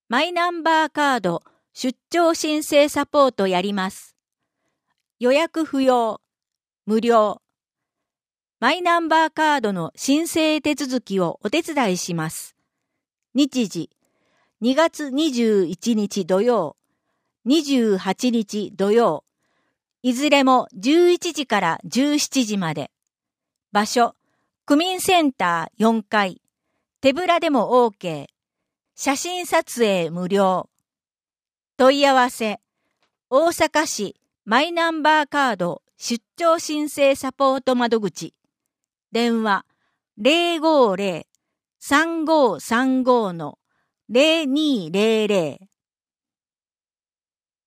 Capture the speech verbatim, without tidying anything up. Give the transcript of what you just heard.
マイナンバーカード出張申請サポートやります。予約不要、無料。マイナンバーカードの申請手続きをお手伝いします。日時、にがつにじゅういちにち土曜、にじゅうはちにち土曜、いずれもじゅういちじからじゅうしちじまで。場所、区民センターよんかい。手ぶらでも OK。写真撮影無料。問い合わせ、大阪市マイナンバーカード出張申請サポート窓口。電話 ゼロごゼロ さんごさんご ゼロにゼロゼロ